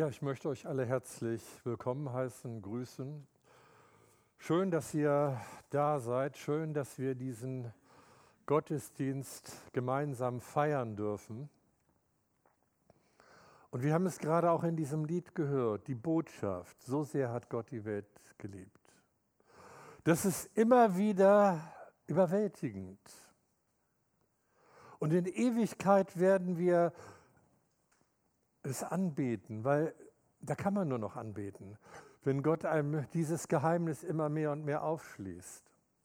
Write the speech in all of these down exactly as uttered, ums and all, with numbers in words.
Ja, ich möchte euch alle herzlich willkommen heißen, grüßen. Schön, dass ihr da seid. Schön, dass wir diesen Gottesdienst gemeinsam feiern dürfen. Und wir haben es gerade auch in diesem Lied gehört, die Botschaft, so sehr hat Gott die Welt geliebt. Das ist immer wieder überwältigend. Und in Ewigkeit werden wir es anbeten, weil da kann man nur noch anbeten, wenn Gott einem dieses Geheimnis immer mehr und mehr aufschließt.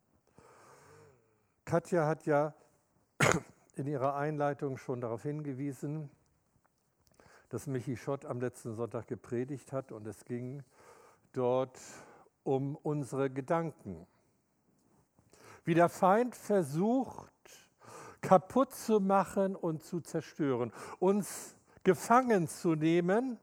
Katja hat ja in ihrer Einleitung schon darauf hingewiesen, dass Michi Schott am letzten Sonntag gepredigt hat und es ging dort um unsere Gedanken. Wie der Feind versucht, kaputt zu machen und zu zerstören, uns gefangen zu nehmen,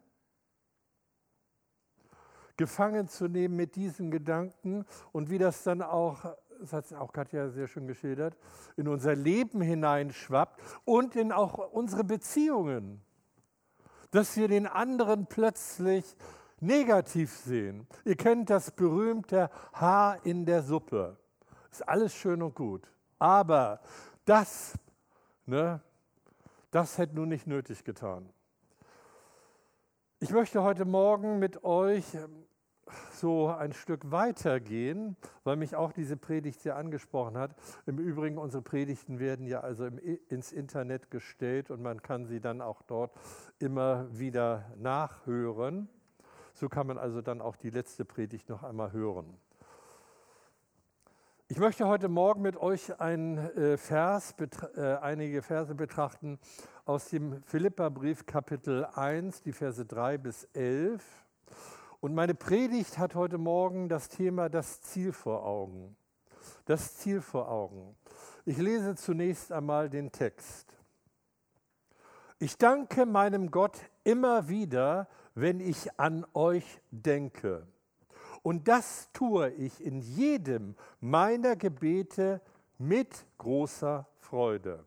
gefangen zu nehmen mit diesen Gedanken und wie das dann auch, das hat auch Katja sehr schön geschildert, in unser Leben hineinschwappt und in auch unsere Beziehungen, dass wir den anderen plötzlich negativ sehen. Ihr kennt das berühmte Haar in der Suppe. Ist alles schön und gut, aber das, ne, das hätte nun nicht nötig getan. Ich möchte heute Morgen mit euch so ein Stück weitergehen, weil mich auch diese Predigt sehr angesprochen hat. Im Übrigen, unsere Predigten werden ja also im, ins Internet gestellt und man kann sie dann auch dort immer wieder nachhören. So kann man also dann auch die letzte Predigt noch einmal hören. Ich möchte heute Morgen mit euch einen äh, Vers, äh, einige Verse betrachten aus dem Philipperbrief Kapitel eins, die Verse drei bis elf. Und meine Predigt hat heute Morgen das Thema das Ziel vor Augen. Das Ziel vor Augen. Ich lese zunächst einmal den Text. Ich danke meinem Gott immer wieder, wenn ich an euch denke. Und das tue ich in jedem meiner Gebete mit großer Freude.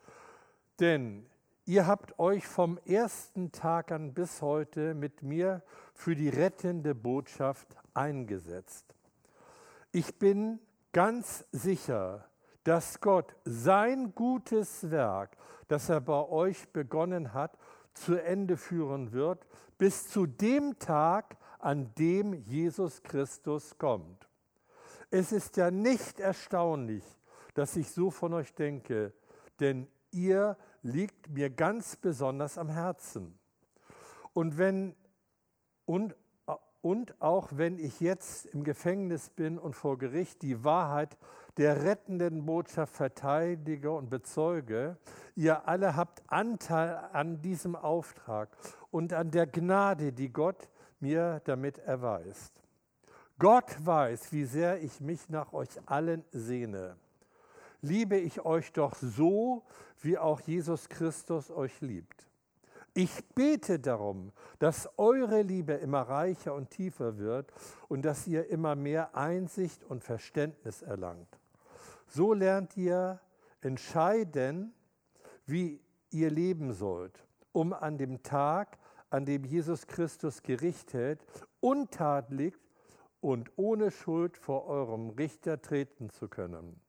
Denn ihr habt euch vom ersten Tag an bis heute mit mir für die rettende Botschaft eingesetzt. Ich bin ganz sicher, dass Gott sein gutes Werk, das er bei euch begonnen hat, zu Ende führen wird, bis zu dem Tag, an dem Jesus Christus kommt. Es ist ja nicht erstaunlich, dass ich so von euch denke, denn ihr liegt mir ganz besonders am Herzen. Und, wenn, und, und auch wenn ich jetzt im Gefängnis bin und vor Gericht die Wahrheit der rettenden Botschaft verteidige und bezeuge, ihr alle habt Anteil an diesem Auftrag und an der Gnade, die Gott mir damit erweist. Gott weiß, wie sehr ich mich nach euch allen sehne. Liebe ich euch doch so, wie auch Jesus Christus euch liebt. Ich bete darum, dass eure Liebe immer reicher und tiefer wird und dass ihr immer mehr Einsicht und Verständnis erlangt. So lernt ihr entscheiden, wie ihr leben sollt, um an dem Tag, an dem Jesus Christus Gericht hält, untadelig und ohne Schuld vor eurem Richter treten zu können.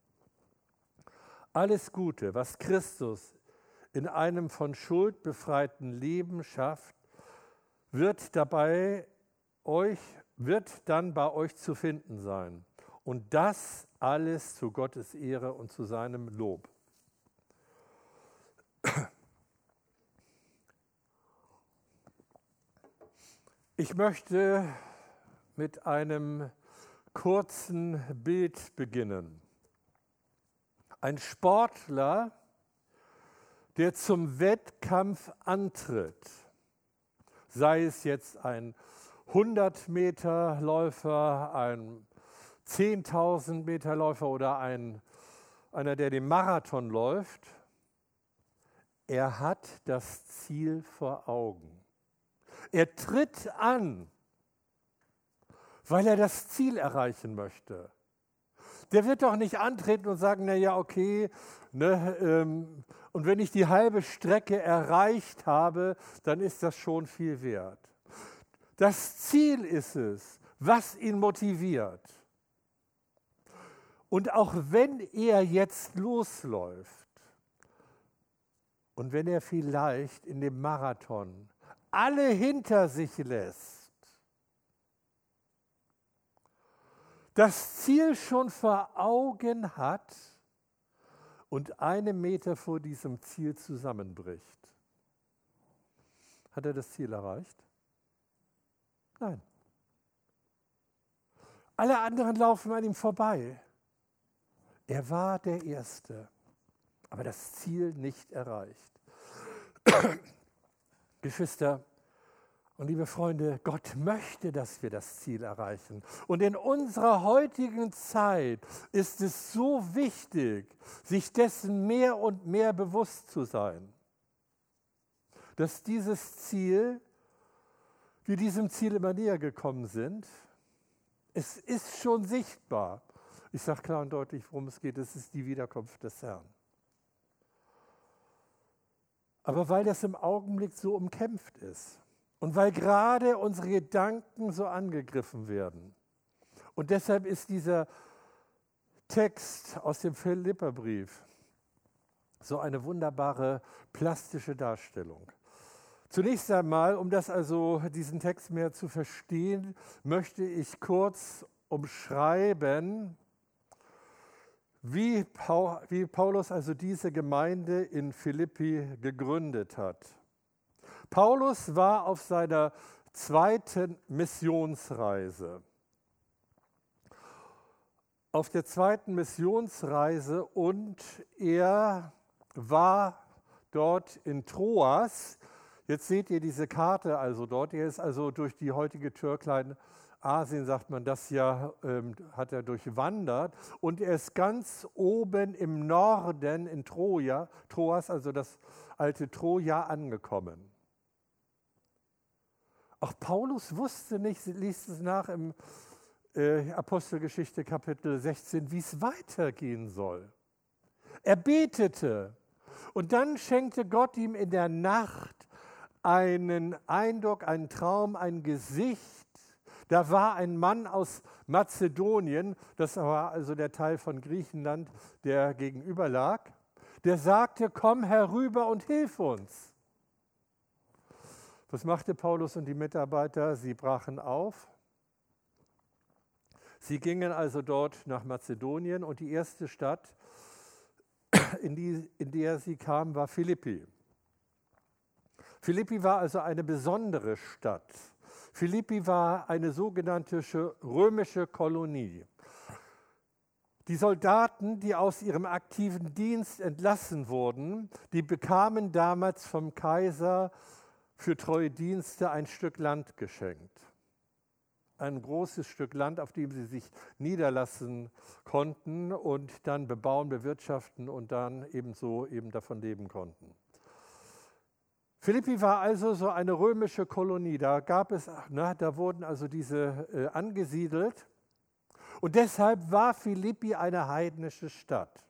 Alles Gute, was Christus in einem von Schuld befreiten Leben schafft, wird dabei euch, wird dann bei euch zu finden sein. Und das alles zu Gottes Ehre und zu seinem Lob. Ich möchte mit einem kurzen Bild beginnen. Ein Sportler, der zum Wettkampf antritt, sei es jetzt ein hundert Meter Läufer, ein zehntausend Meter Läufer oder ein, einer, der den Marathon läuft, er hat das Ziel vor Augen. Er tritt an, weil er das Ziel erreichen möchte. Der wird doch nicht antreten und sagen, na ja, okay, ne, ähm, und wenn ich die halbe Strecke erreicht habe, dann ist das schon viel wert. Das Ziel ist es, was ihn motiviert. Und auch wenn er jetzt losläuft und wenn er vielleicht in dem Marathon alle hinter sich lässt, das Ziel schon vor Augen hat und einen Meter vor diesem Ziel zusammenbricht, hat er das Ziel erreicht? Nein. Alle anderen laufen an ihm vorbei. Er war der Erste, aber das Ziel nicht erreicht. Geschwister und liebe Freunde, Gott möchte, dass wir das Ziel erreichen. Und in unserer heutigen Zeit ist es so wichtig, sich dessen mehr und mehr bewusst zu sein, dass dieses Ziel, wir diesem Ziel immer näher gekommen sind. Es ist schon sichtbar. Ich sage klar und deutlich, worum es geht. Es ist die Wiederkunft des Herrn. Aber weil das im Augenblick so umkämpft ist und weil gerade unsere Gedanken so angegriffen werden. Und deshalb ist dieser Text aus dem Philipperbrief so eine wunderbare plastische Darstellung. Zunächst einmal, um das also, diesen Text mehr zu verstehen, möchte ich kurz umschreiben, wie Paulus also diese Gemeinde in Philippi gegründet hat. Paulus war auf seiner zweiten Missionsreise. Auf der zweiten Missionsreise und er war dort in Troas. Jetzt seht ihr diese Karte also dort. Er ist also durch die heutige Türkleinasien, sagt man das ja, ähm, hat er durchwandert. Und er ist ganz oben im Norden in Troja, Troas, also das alte Troja, angekommen. Auch Paulus wusste nicht, liest es nach im äh, Apostelgeschichte Kapitel sechzehn, wie es weitergehen soll. Er betete und dann schenkte Gott ihm in der Nacht einen Eindruck, einen Traum, ein Gesicht. Da war ein Mann aus Mazedonien, das war also der Teil von Griechenland, der gegenüber lag, der sagte, komm herüber und hilf uns. Was machte Paulus und die Mitarbeiter? Sie brachen auf. Sie gingen also dort nach Mazedonien und die erste Stadt, in, die, in der sie kamen, war Philippi. Philippi war also eine besondere Stadt. Philippi war eine sogenannte römische Kolonie. Die Soldaten, die aus ihrem aktiven Dienst entlassen wurden, die bekamen damals vom Kaiser für treue Dienste ein Stück Land geschenkt. Ein großes Stück Land, auf dem sie sich niederlassen konnten und dann bebauen, bewirtschaften und dann ebenso eben davon leben konnten. Philippi war also so eine römische Kolonie, da gab es, na, da wurden also diese äh, angesiedelt und deshalb war Philippi eine heidnische Stadt.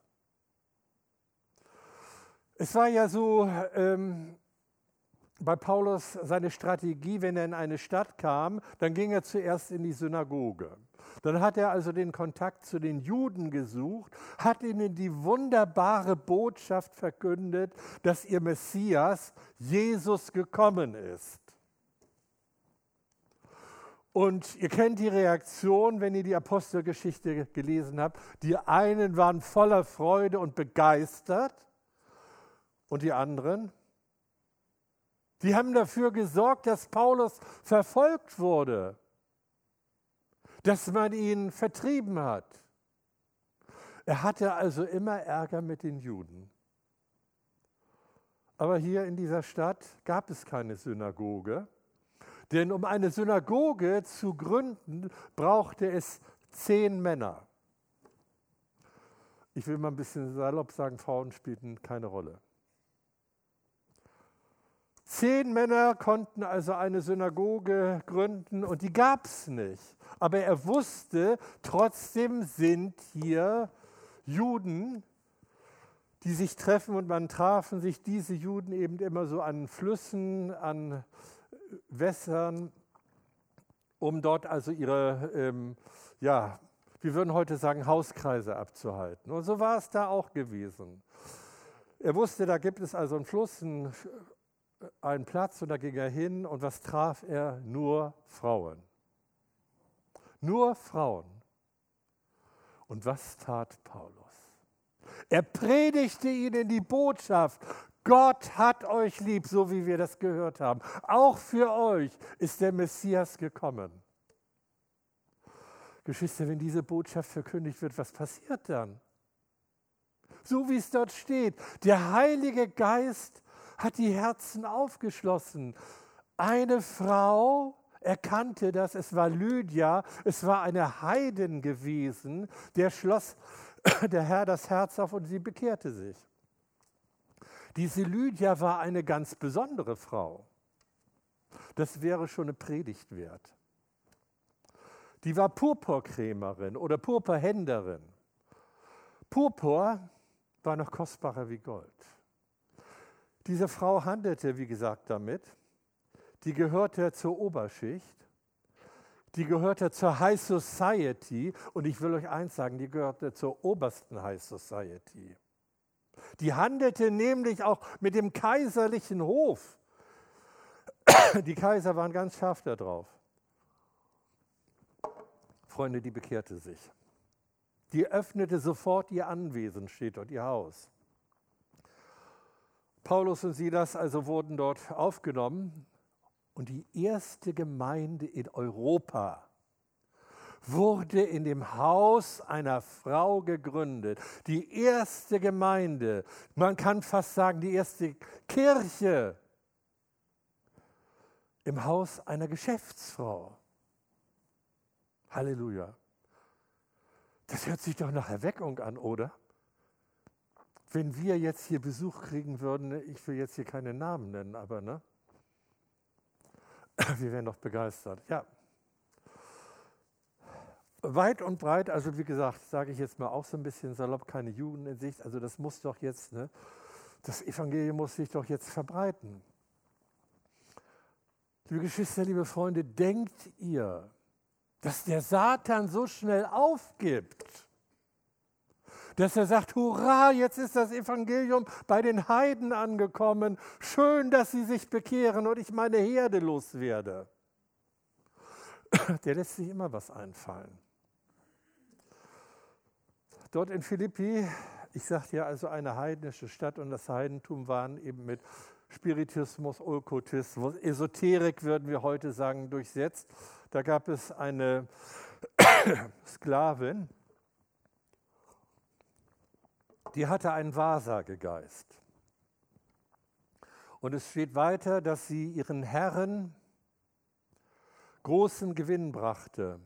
Es war ja so ähm, bei Paulus seine Strategie, wenn er in eine Stadt kam, dann ging er zuerst in die Synagoge. Dann hat er also den Kontakt zu den Juden gesucht, hat ihnen die wunderbare Botschaft verkündet, dass ihr Messias, Jesus, gekommen ist. Und ihr kennt die Reaktion, wenn ihr die Apostelgeschichte gelesen habt. Die einen waren voller Freude und begeistert und die anderen, die haben dafür gesorgt, dass Paulus verfolgt wurde, dass man ihn vertrieben hat. Er hatte also immer Ärger mit den Juden. Aber hier in dieser Stadt gab es keine Synagoge, denn um eine Synagoge zu gründen, brauchte es zehn Männer. Ich will mal ein bisschen salopp sagen, Frauen spielten keine Rolle. Zehn Männer konnten also eine Synagoge gründen und die gab es nicht. Aber er wusste, trotzdem sind hier Juden, die sich treffen und man trafen sich diese Juden eben immer so an Flüssen, an Wässern um dort also ihre, ähm, ja, wir würden heute sagen, Hauskreise abzuhalten. Und so war es da auch gewesen. Er wusste, da gibt es also einen Fluss, einen, einen Platz, und da ging er hin, und was traf er? Nur Frauen. Nur Frauen. Und was tat Paulus? Er predigte ihnen die Botschaft: Gott hat euch lieb, so wie wir das gehört haben. Auch für euch ist der Messias gekommen. Geschwister, wenn diese Botschaft verkündigt wird, was passiert dann? So wie es dort steht, der Heilige Geist hat die Herzen aufgeschlossen. Eine Frau erkannte das, es war Lydia, es war eine Heidin gewesen, der schloss der Herr das Herz auf und sie bekehrte sich. Diese Lydia war eine ganz besondere Frau. Das wäre schon eine Predigt wert. Die war Purpurkrämerin oder Purpurhändlerin. Purpur war noch kostbarer wie Gold. Diese Frau handelte, wie gesagt, damit. Die gehörte zur Oberschicht. Die gehörte zur High Society. Und ich will euch eins sagen, die gehörte zur obersten High Society. Die handelte nämlich auch mit dem kaiserlichen Hof. Die Kaiser waren ganz scharf da drauf. Freunde, die bekehrte sich. Die öffnete sofort ihr Anwesen, steht dort, ihr Haus. Paulus und Silas also wurden dort aufgenommen, und die erste Gemeinde in Europa wurde in dem Haus einer Frau gegründet. Die erste Gemeinde, man kann fast sagen, die erste Kirche im Haus einer Geschäftsfrau. Halleluja. Das hört sich doch nach Erweckung an, oder? Wenn wir jetzt hier Besuch kriegen würden, ich will jetzt hier keine Namen nennen, aber ne? Wir wären doch begeistert. Ja. Weit und breit, also wie gesagt, sage ich jetzt mal auch so ein bisschen salopp, keine Jugend in Sicht, also das muss doch jetzt, ne? Das Evangelium muss sich doch jetzt verbreiten. Liebe Geschwister, liebe Freunde, denkt ihr, dass der Satan so schnell aufgibt, dass er sagt, hurra, jetzt ist das Evangelium bei den Heiden angekommen, schön, dass sie sich bekehren und ich meine Herde loswerde. Der lässt sich immer was einfallen. Dort in Philippi, ich sagte ja also eine heidnische Stadt, und das Heidentum waren eben mit Spiritismus, Okkultismus, Esoterik würden wir heute sagen, durchsetzt. Da gab es eine Sklavin, die hatte einen Wahrsagegeist. Und es steht weiter, dass sie ihren Herren großen Gewinn brachte.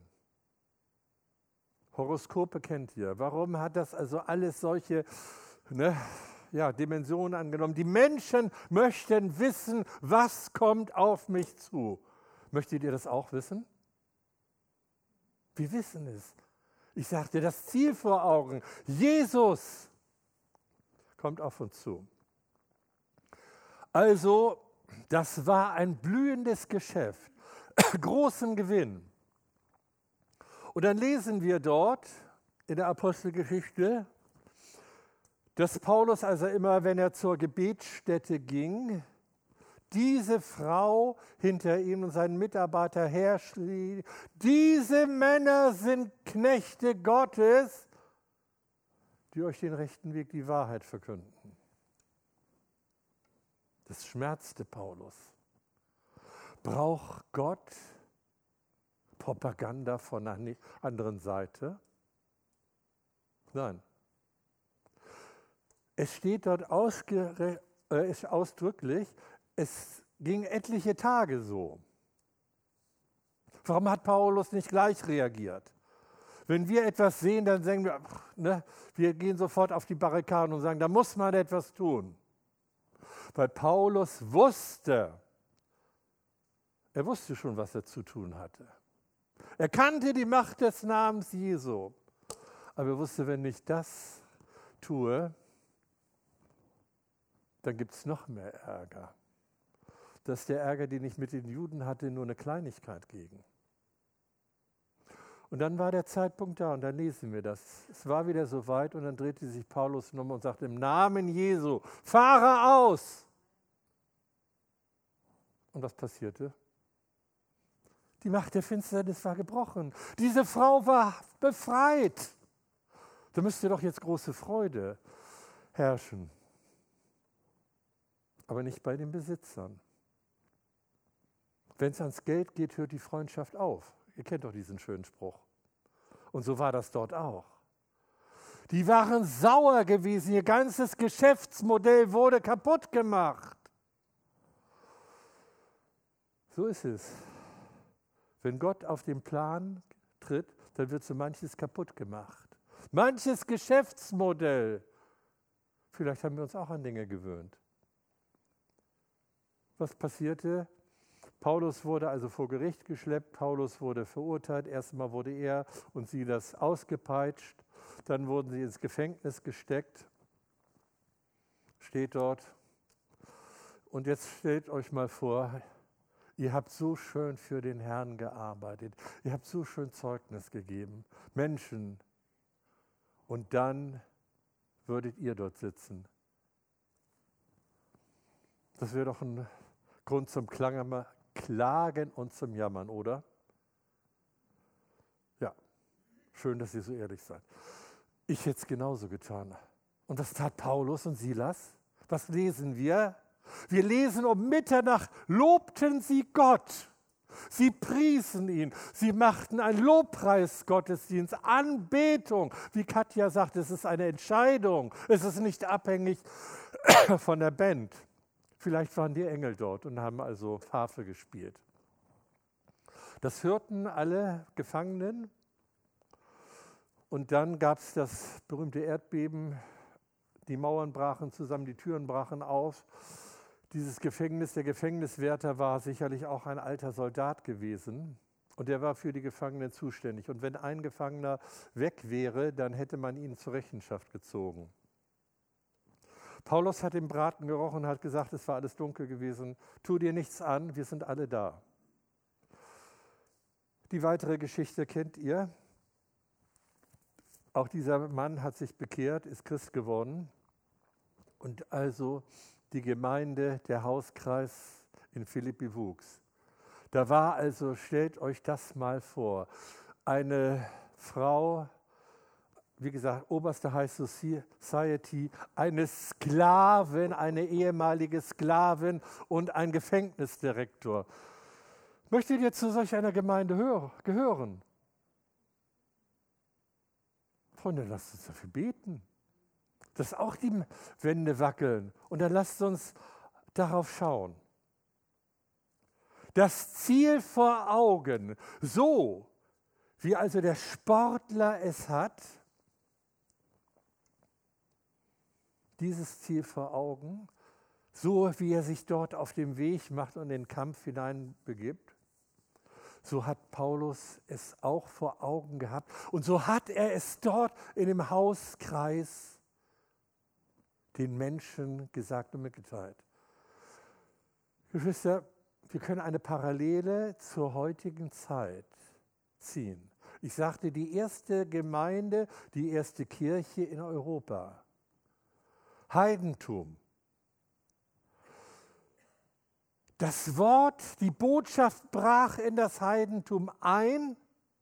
Horoskope kennt ihr. Warum hat das also alles solche ne, ja, Dimensionen angenommen? Die Menschen möchten wissen, was kommt auf mich zu. Möchtet ihr das auch wissen? Wir wissen es. Ich sagte, das Ziel vor Augen. Jesus kommt auf uns zu. Also, das war ein blühendes Geschäft, großen Gewinn. Und dann lesen wir dort in der Apostelgeschichte, dass Paulus also immer, wenn er zur Gebetsstätte ging, diese Frau hinter ihm und seinen Mitarbeiter herschrie, diese Männer sind Knechte Gottes, die euch den rechten Weg, die Wahrheit verkünden. Das schmerzte Paulus. Braucht Gott Propaganda von der anderen Seite? Nein. Es steht dort ausge, äh, ausdrücklich, es ging etliche Tage so. Warum hat Paulus nicht gleich reagiert? Wenn wir etwas sehen, dann sagen wir, ne, wir gehen sofort auf die Barrikaden und sagen, da muss man etwas tun. Weil Paulus wusste, er wusste schon, was er zu tun hatte. Er kannte die Macht des Namens Jesu. Aber er wusste, wenn ich das tue, dann gibt es noch mehr Ärger. Das ist der Ärger, den ich mit den Juden hatte, nur eine Kleinigkeit gegen. Und dann war der Zeitpunkt da und dann lesen wir das. Es war wieder soweit und dann drehte sich Paulus um und sagte, im Namen Jesu, fahre aus! Und was passierte? Die Macht der Finsternis war gebrochen. Diese Frau war befreit. Da müsste doch jetzt große Freude herrschen. Aber nicht bei den Besitzern. Wenn es ans Geld geht, hört die Freundschaft auf. Ihr kennt doch diesen schönen Spruch. Und so war das dort auch. Die waren sauer gewesen. Ihr ganzes Geschäftsmodell wurde kaputt gemacht. So ist es. Wenn Gott auf den Plan tritt, dann wird so manches kaputt gemacht. Manches Geschäftsmodell. Vielleicht haben wir uns auch an Dinge gewöhnt. Was passierte? Paulus wurde also vor Gericht geschleppt, Paulus wurde verurteilt. Erstmal wurde er und Silas ausgepeitscht, dann wurden sie ins Gefängnis gesteckt. Steht dort. Und jetzt stellt euch mal vor, ihr habt so schön für den Herrn gearbeitet, ihr habt so schön Zeugnis gegeben, Menschen. Und dann würdet ihr dort sitzen. Das wäre doch ein Grund zum Klagen und zum Jammern, oder? Ja, schön, dass ihr so ehrlich seid. Ich hätte es genauso getan. Und das tat Paulus und Silas. Was lesen wir? Wir lesen, um Mitternacht lobten sie Gott. Sie priesen ihn. Sie machten einen Lobpreisgottesdienst, Anbetung. Wie Katja sagt, es ist eine Entscheidung. Es ist nicht abhängig von der Band. Vielleicht waren die Engel dort und haben also Harfe gespielt. Das hörten alle Gefangenen. Und dann gab es das berühmte Erdbeben. Die Mauern brachen zusammen, die Türen brachen auf. Dieses Gefängnis, der Gefängniswärter war sicherlich auch ein alter Soldat gewesen. Und der war für die Gefangenen zuständig. Und wenn ein Gefangener weg wäre, dann hätte man ihn zur Rechenschaft gezogen. Paulus hat den Braten gerochen und hat gesagt, es war alles dunkel gewesen. Tu dir nichts an, wir sind alle da. Die weitere Geschichte kennt ihr. Auch dieser Mann hat sich bekehrt, ist Christ geworden. Und also die Gemeinde, der Hauskreis in Philippi wuchs. Da war also, stellt euch das mal vor, eine Frau, wie gesagt, oberste High Society, eine Sklavin, eine ehemalige Sklavin und ein Gefängnisdirektor. Möchtet ihr zu solch einer Gemeinde hör- gehören? Freunde, lasst uns dafür beten, dass auch die Wände wackeln. Und dann lasst uns darauf schauen. Das Ziel vor Augen, so wie also der Sportler es hat, dieses Ziel vor Augen, so wie er sich dort auf dem Weg macht und in den Kampf hineinbegibt, so hat Paulus es auch vor Augen gehabt und so hat er es dort in dem Hauskreis den Menschen gesagt und mitgeteilt. Geschwister, wir können eine Parallele zur heutigen Zeit ziehen. Ich sagte, die erste Gemeinde, die erste Kirche in Europa. Heidentum. Das Wort, die Botschaft brach in das Heidentum ein.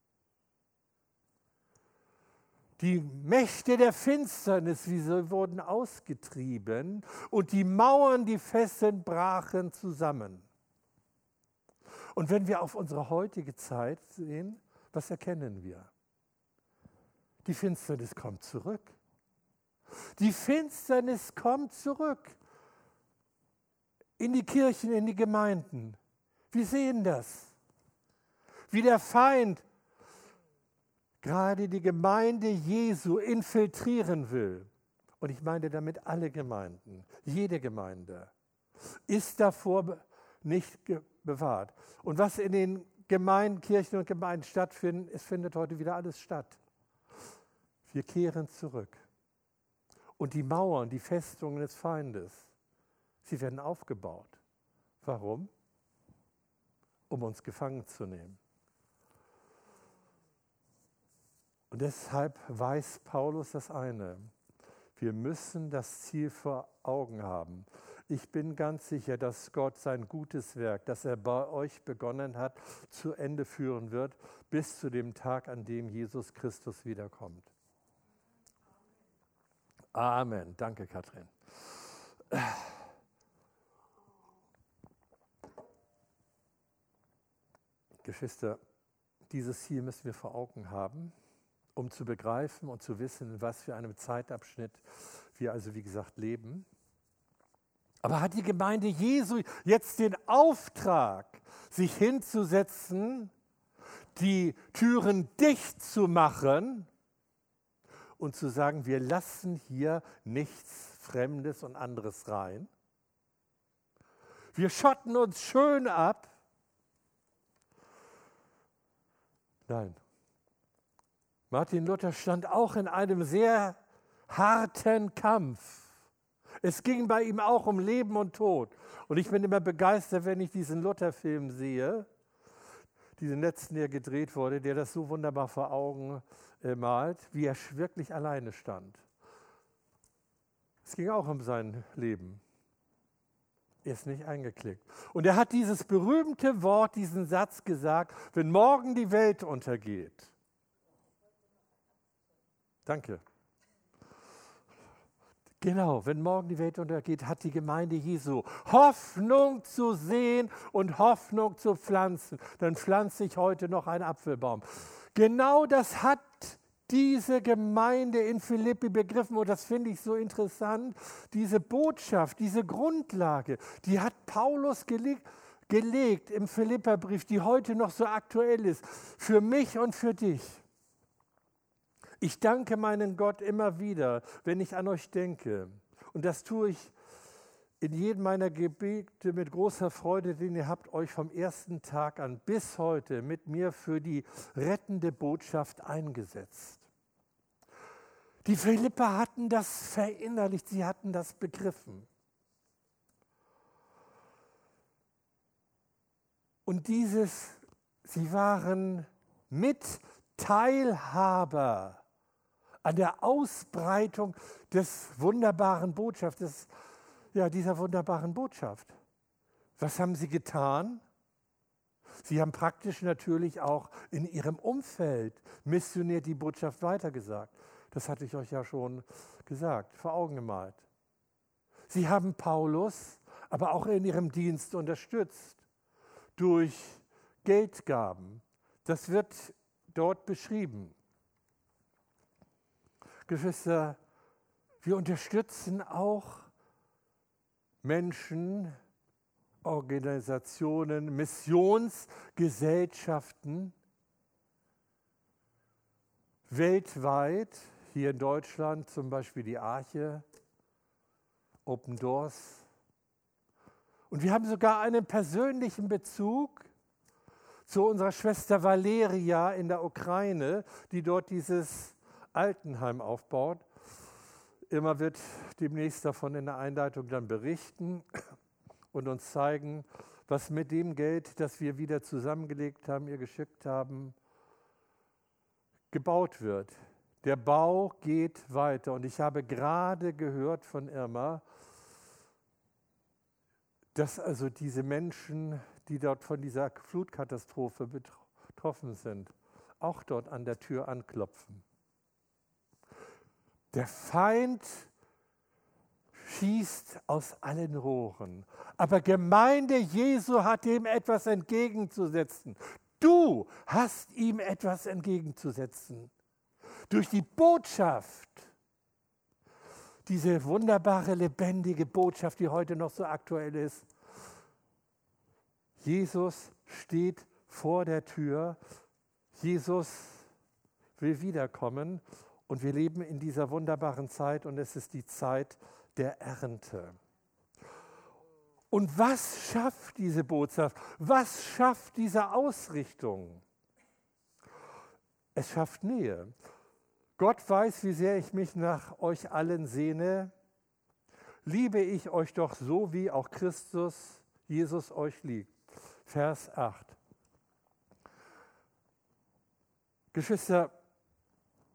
Die Mächte der Finsternis, wie sie wurden ausgetrieben und die Mauern, die Fesseln brachen zusammen. Und wenn wir auf unsere heutige Zeit sehen, was erkennen wir? Die Finsternis kommt zurück. Die Finsternis kommt zurück in die Kirchen, in die Gemeinden. Wir sehen das, wie der Feind gerade die Gemeinde Jesu infiltrieren will. Und ich meine damit alle Gemeinden, jede Gemeinde ist davor nicht bewahrt. Und was in den Gemeinden, Kirchen und Gemeinden stattfindet, es findet heute wieder alles statt. Wir kehren zurück. Und die Mauern, die Festungen des Feindes, sie werden aufgebaut. Warum? Um uns gefangen zu nehmen. Und deshalb weiß Paulus das eine: Wir müssen das Ziel vor Augen haben. Ich bin ganz sicher, dass Gott sein gutes Werk, das er bei euch begonnen hat, zu Ende führen wird, bis zu dem Tag, an dem Jesus Christus wiederkommt. Amen. Danke, Katrin. Geschwister, dieses Ziel müssen wir vor Augen haben, um zu begreifen und zu wissen, in was für einem Zeitabschnitt wir also, wie gesagt, leben. Aber hat die Gemeinde Jesu jetzt den Auftrag, sich hinzusetzen, die Türen dicht zu machen und zu sagen, wir lassen hier nichts Fremdes und anderes rein? Wir schotten uns schön ab. Nein. Martin Luther stand auch in einem sehr harten Kampf. Es ging bei ihm auch um Leben und Tod. Und ich bin immer begeistert, wenn ich diesen Luther-Film sehe, diesen letzten, der gedreht wurde, der das so wunderbar vor Augen äh, malt, wie er wirklich alleine stand. Es ging auch um sein Leben. Er ist nicht eingeklickt. Und er hat dieses berühmte Wort, diesen Satz gesagt: Wenn morgen die Welt untergeht. Danke. Genau, wenn morgen die Welt untergeht, hat die Gemeinde Jesu Hoffnung zu sehen und Hoffnung zu pflanzen. Dann pflanze ich heute noch einen Apfelbaum. Genau das hat diese Gemeinde in Philippi begriffen, und das finde ich so interessant. Diese Botschaft, diese Grundlage, die hat Paulus gelegt, gelegt im Philipperbrief, die heute noch so aktuell ist, für mich und für dich. Ich danke meinen Gott immer wieder, wenn ich an euch denke. Und das tue ich in jedem meiner Gebete mit großer Freude, denn ihr habt euch vom ersten Tag an bis heute mit mir für die rettende Botschaft eingesetzt. Die Philipper hatten das verinnerlicht, sie hatten das begriffen. Und dieses, sie waren Mitteilhaber an der Ausbreitung des wunderbaren Botschaftes, ja, dieser wunderbaren Botschaft. Was haben sie getan? Sie haben praktisch natürlich auch in ihrem Umfeld missioniert die Botschaft weitergesagt. Das hatte ich euch ja schon gesagt, vor Augen gemalt. Sie haben Paulus aber auch in ihrem Dienst unterstützt durch Geldgaben. Das wird dort beschrieben. Geschwister, wir unterstützen auch Menschen, Organisationen, Missionsgesellschaften weltweit, hier in Deutschland zum Beispiel die Arche, Open Doors. Und wir haben sogar einen persönlichen Bezug zu unserer Schwester Valeria in der Ukraine, die dort dieses Altenheim aufbaut. Irma wird demnächst davon in der Einleitung dann berichten und uns zeigen, was mit dem Geld, das wir wieder zusammengelegt haben, ihr geschickt haben, gebaut wird. Der Bau geht weiter. Und ich habe gerade gehört von Irma, dass also diese Menschen, die dort von dieser Flutkatastrophe betroffen sind, auch dort an der Tür anklopfen. Der Feind schießt aus allen Rohren, aber Gemeinde Jesu hat ihm etwas entgegenzusetzen. Du hast ihm etwas entgegenzusetzen. Durch die Botschaft, diese wunderbare, lebendige Botschaft, die heute noch so aktuell ist. Jesus steht vor der Tür. Jesus will wiederkommen. Und wir leben in dieser wunderbaren Zeit und es ist die Zeit der Ernte. Und was schafft diese Botschaft? Was schafft diese Ausrichtung? Es schafft Nähe. Gott weiß, wie sehr ich mich nach euch allen sehne. Liebe ich euch doch so, wie auch Christus, Jesus euch liebt. Vers acht. Geschwister,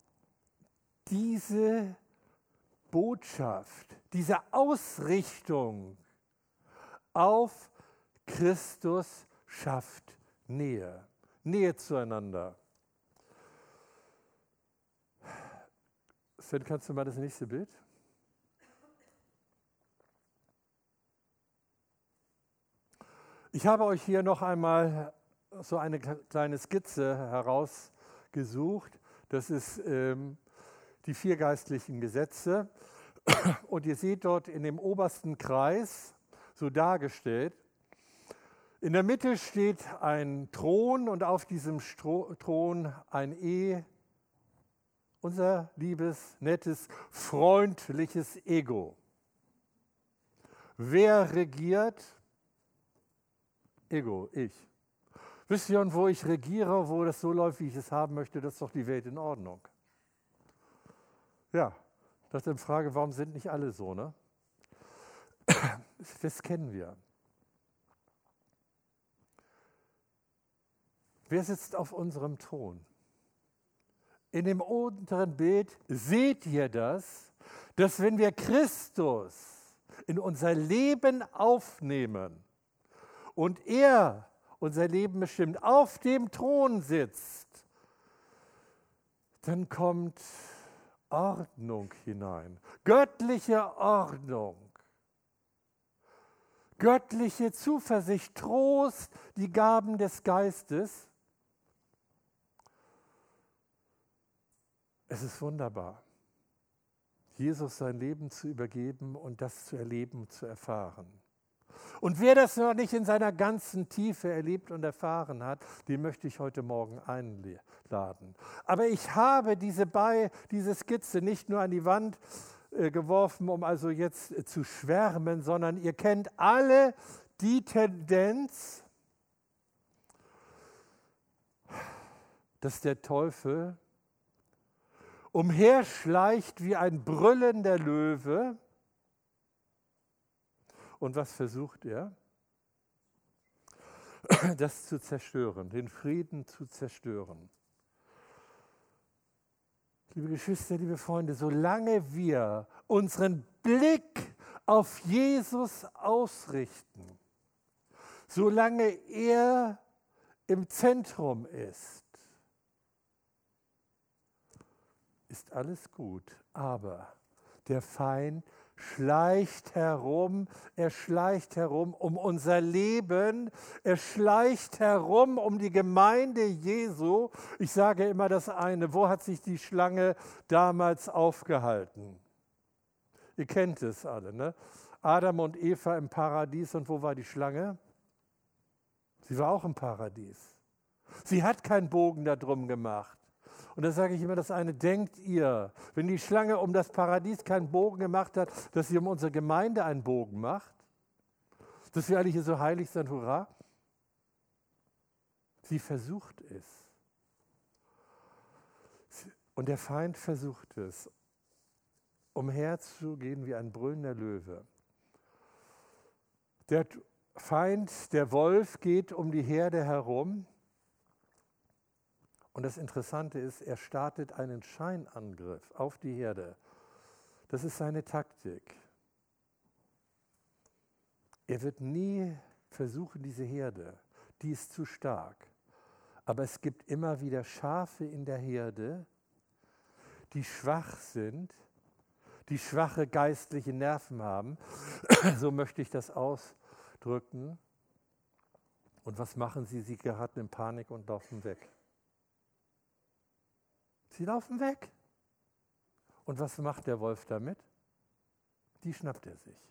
diese Botschaft, diese Ausrichtung auf Christus schafft Nähe, Nähe zueinander. Sven, kannst du mal das nächste Bild? Ich habe euch hier noch einmal so eine kleine Skizze herausgesucht. Das ist ähm, die vier geistlichen Gesetze. Und ihr seht dort in dem obersten Kreis, so dargestellt, in der Mitte steht ein Thron und auf diesem Stro- Thron ein E, unser liebes, nettes, freundliches Ego. Wer regiert? Ego, ich. Wisst ihr, und wo ich regiere, wo das so läuft, wie ich es haben möchte, das ist doch die Welt in Ordnung. Ja, das ist die Frage, warum sind nicht alle so, ne? Das kennen wir. Wer sitzt auf unserem Thron? In dem unteren Bild seht ihr das, dass wenn wir Christus in unser Leben aufnehmen und er unser Leben bestimmt, auf dem Thron sitzt, dann kommt Ordnung hinein, göttliche Ordnung, göttliche Zuversicht, Trost, die Gaben des Geistes. Es ist wunderbar, Jesus sein Leben zu übergeben und das zu erleben, zu erfahren. Und wer das noch nicht in seiner ganzen Tiefe erlebt und erfahren hat, den möchte ich heute Morgen einladen. Aber ich habe diese, Be- diese Skizze nicht nur an die Wand äh, geworfen, um also jetzt äh, zu schwärmen, sondern ihr kennt alle die Tendenz, dass der Teufel umherschleicht wie ein brüllender Löwe. Und was versucht er? Das zu zerstören, den Frieden zu zerstören. Liebe Geschwister, liebe Freunde, solange wir unseren Blick auf Jesus ausrichten, solange er im Zentrum ist, ist alles gut. Aber der Feind schleicht herum, er schleicht herum um unser Leben, er schleicht herum um die Gemeinde Jesu. Ich sage immer das eine, wo hat sich die Schlange damals aufgehalten? Ihr kennt es alle, ne? Adam und Eva im Paradies, und wo war die Schlange? Sie war auch im Paradies. Sie hat keinen Bogen darum gemacht. Und da sage ich immer das eine, denkt ihr, wenn die Schlange um das Paradies keinen Bogen gemacht hat, dass sie um unsere Gemeinde einen Bogen macht? Dass wir alle hier so heilig sind, hurra? Sie versucht es. Und der Feind versucht es, umherzugehen wie ein brüllender Löwe. Der Feind, der Wolf, geht um die Herde herum. Und das Interessante ist, er startet einen Scheinangriff auf die Herde. Das ist seine Taktik. Er wird nie versuchen, diese Herde, die ist zu stark. Aber es gibt immer wieder Schafe in der Herde, die schwach sind, die schwache geistliche Nerven haben. So möchte ich das ausdrücken. Und was machen sie? Sie geraten in Panik und laufen weg. Sie laufen weg. Und was macht der Wolf damit? Die schnappt er sich.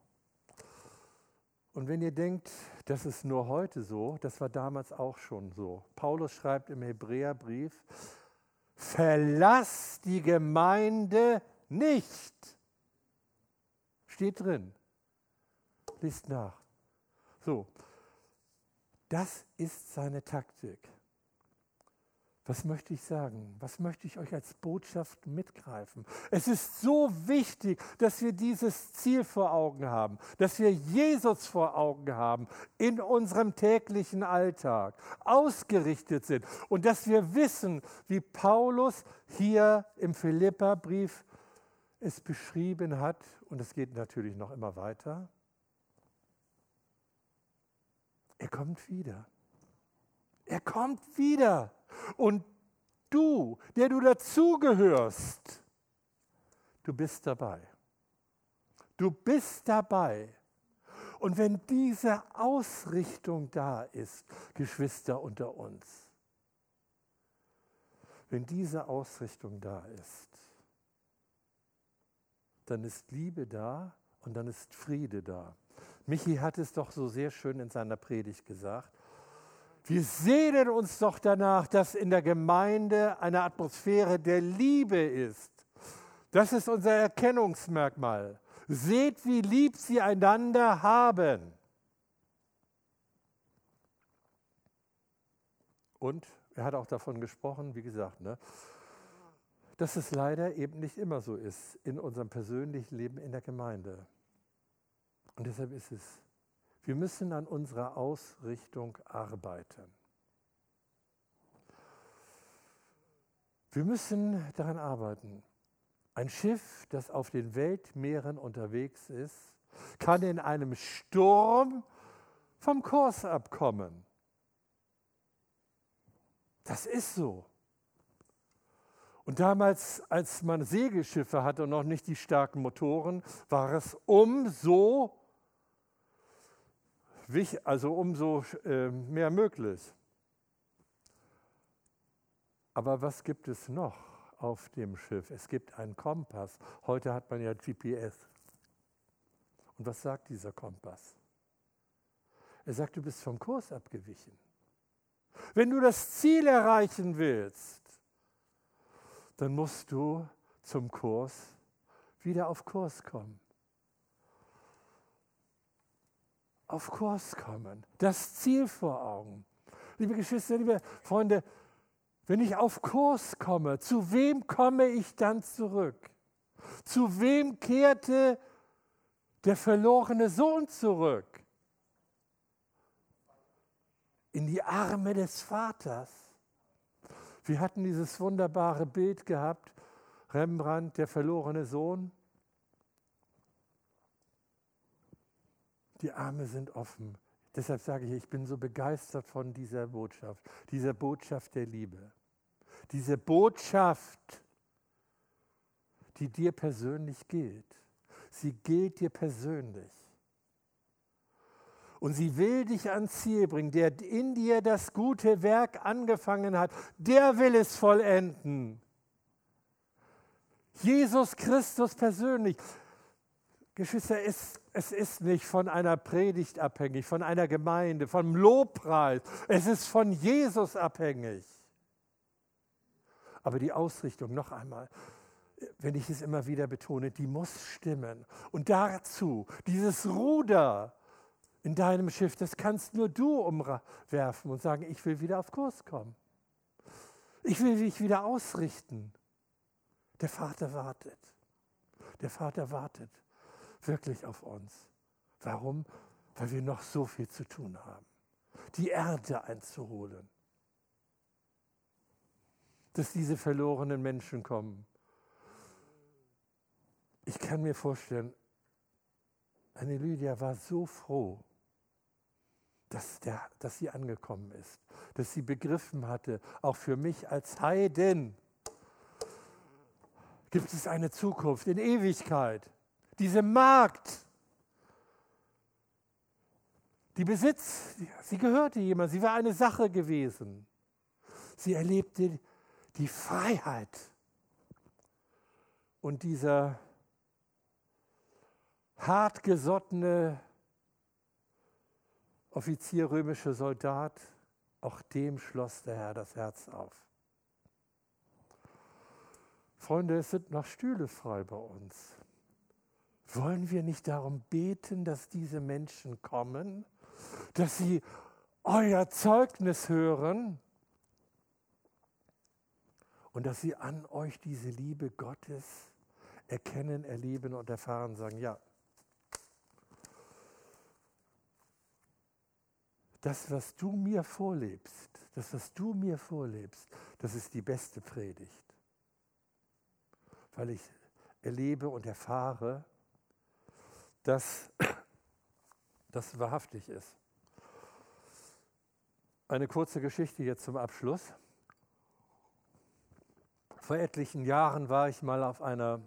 Und wenn ihr denkt, das ist nur heute so, das war damals auch schon so. Paulus schreibt im Hebräerbrief, verlass die Gemeinde nicht. Steht drin. Liest nach. So, das ist seine Taktik. Was möchte ich sagen? Was möchte ich euch als Botschaft mitgreifen? Es ist so wichtig, dass wir dieses Ziel vor Augen haben, dass wir Jesus vor Augen haben in unserem täglichen Alltag, ausgerichtet sind und dass wir wissen, wie Paulus hier im Philipperbrief es beschrieben hat, und es geht natürlich noch immer weiter. Er kommt wieder. Er kommt wieder. Und du, der du dazugehörst, du bist dabei. Du bist dabei. Und wenn diese Ausrichtung da ist, Geschwister unter uns, wenn diese Ausrichtung da ist, dann ist Liebe da und dann ist Friede da. Michi hat es doch so sehr schön in seiner Predigt gesagt. Wir sehnen uns doch danach, dass in der Gemeinde eine Atmosphäre der Liebe ist. Das ist unser Erkennungsmerkmal. Seht, wie lieb sie einander haben. Und er hat auch davon gesprochen, wie gesagt, ne, dass es leider eben nicht immer so ist in unserem persönlichen Leben in der Gemeinde. Und deshalb ist es, wir müssen an unserer Ausrichtung arbeiten. Wir müssen daran arbeiten. Ein Schiff, das auf den Weltmeeren unterwegs ist, kann in einem Sturm vom Kurs abkommen. Das ist so. Und damals, als man Segelschiffe hatte und noch nicht die starken Motoren, war es umso Also umso äh, mehr möglich. Aber was gibt es noch auf dem Schiff? Es gibt einen Kompass. Heute hat man ja G P S. Und was sagt dieser Kompass? Er sagt, du bist vom Kurs abgewichen. Wenn du das Ziel erreichen willst, dann musst du zum Kurs wieder auf Kurs kommen. Auf Kurs kommen, das Ziel vor Augen. Liebe Geschwister, liebe Freunde, wenn ich auf Kurs komme, zu wem komme ich dann zurück? Zu wem kehrte der verlorene Sohn zurück? In die Arme des Vaters. Wir hatten dieses wunderbare Bild gehabt, Rembrandt, der verlorene Sohn. Die Arme sind offen. Deshalb sage ich, ich bin so begeistert von dieser Botschaft, dieser Botschaft der Liebe. Diese Botschaft, die dir persönlich gilt. Sie gilt dir persönlich. Und sie will dich ans Ziel bringen. Der in dir das gute Werk angefangen hat, der will es vollenden. Jesus Christus persönlich. Geschwister, es, es ist nicht von einer Predigt abhängig, von einer Gemeinde, vom Lobpreis. Es ist von Jesus abhängig. Aber die Ausrichtung, noch einmal, wenn ich es immer wieder betone, die muss stimmen. Und dazu, dieses Ruder in deinem Schiff, das kannst nur du umwerfen und sagen, ich will wieder auf Kurs kommen. Ich will mich wieder ausrichten. Der Vater wartet. Der Vater wartet wirklich auf uns. Warum? Weil wir noch so viel zu tun haben. Die Ernte einzuholen. Dass diese verlorenen Menschen kommen. Ich kann mir vorstellen, eine Lydia war so froh, dass, der, dass sie angekommen ist. Dass sie begriffen hatte, auch für mich als Heiden gibt es eine Zukunft in Ewigkeit. Diese Magd, die Besitz, sie gehörte jemand, sie war eine Sache gewesen. Sie erlebte die Freiheit. Und dieser hartgesottene Offizier, römischer Soldat, auch dem schloss der Herr das Herz auf. Freunde, es sind noch Stühle frei bei uns. Wollen wir nicht darum beten, dass diese Menschen kommen, dass sie euer Zeugnis hören? und dass sie an euch diese Liebe Gottes erkennen, erleben und erfahren, sagen, ja, das, was du mir vorlebst, das, was du mir vorlebst, das ist die beste Predigt. Weil ich erlebe und erfahre, dass das wahrhaftig ist. Eine kurze Geschichte jetzt zum Abschluss. Vor etlichen Jahren war ich mal auf einer,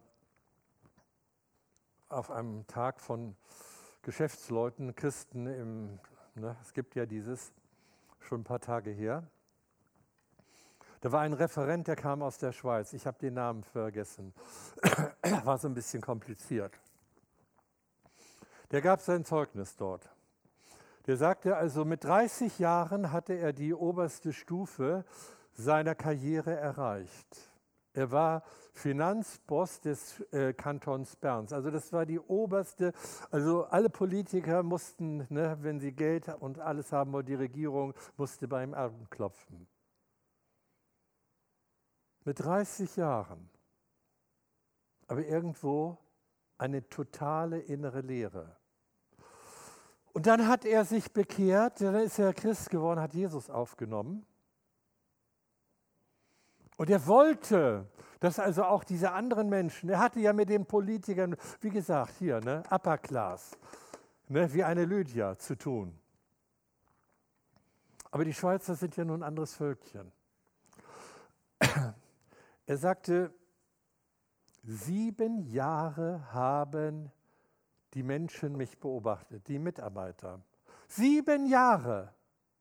auf einem Tag von Geschäftsleuten, Christen im Ne, es gibt ja dieses, schon ein paar Tage her. Da war ein Referent, der kam aus der Schweiz. Ich habe den Namen vergessen. War so ein bisschen kompliziert. Der gab sein Zeugnis dort. Der sagte also, mit dreißig Jahren hatte er die oberste Stufe seiner Karriere erreicht. Er war Finanzboss des äh, Kantons Berns. Also das war die oberste, also alle Politiker mussten, ne, wenn sie Geld und alles haben wollten, die Regierung musste bei ihm anklopfen. Mit dreißig Jahren. Aber irgendwo eine totale innere Leere. Und dann hat er sich bekehrt, dann ist er Christ geworden, hat Jesus aufgenommen. Und er wollte, dass also auch diese anderen Menschen, er hatte ja mit den Politikern, wie gesagt, hier, ne, Upper Class, ne, wie eine Lydia zu tun. Aber die Schweizer sind ja nun ein anderes Völkchen. Er sagte, sieben Jahre haben die Menschen mich beobachtet, die Mitarbeiter. Sieben Jahre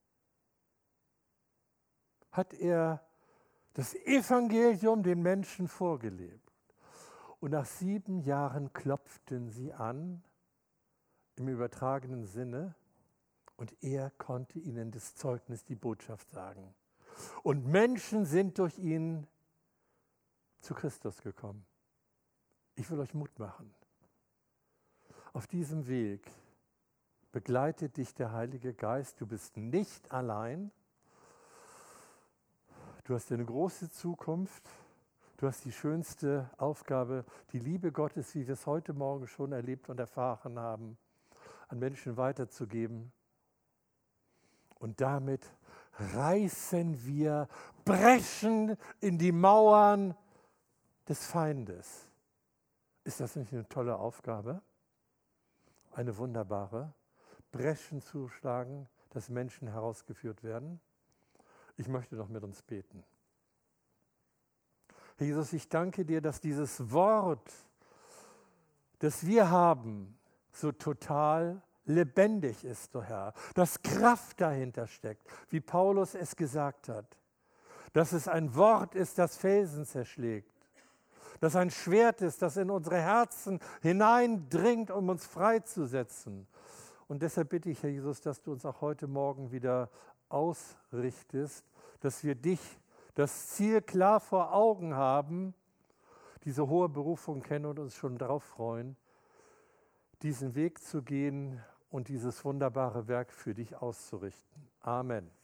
hat er das Evangelium den Menschen vorgelebt. Und nach sieben Jahren klopften sie an, im übertragenen Sinne, und er konnte ihnen das Zeugnis, die Botschaft sagen. Und Menschen sind durch ihn zu Christus gekommen. Ich will euch Mut machen. Auf diesem Weg begleitet dich der Heilige Geist. Du bist nicht allein. Du hast eine große Zukunft, du hast die schönste Aufgabe, die Liebe Gottes, wie wir es heute Morgen schon erlebt und erfahren haben, an Menschen weiterzugeben. Und damit reißen wir Breschen in die Mauern des Feindes. Ist das nicht eine tolle Aufgabe? Eine wunderbare. Breschen zuschlagen, dass Menschen herausgeführt werden. Ich möchte noch mit uns beten. Herr Jesus, ich danke dir, dass dieses Wort, das wir haben, so total lebendig ist, o Herr, dass Kraft dahinter steckt, wie Paulus es gesagt hat, dass es ein Wort ist, das Felsen zerschlägt, dass ein Schwert ist, das in unsere Herzen hineindringt, um uns freizusetzen. Und deshalb bitte ich, Herr Jesus, dass du uns auch heute Morgen wieder ausrichtest, dass wir dich, das Ziel klar vor Augen haben, diese hohe Berufung kennen und uns schon darauf freuen, diesen Weg zu gehen und dieses wunderbare Werk für dich auszurichten. Amen.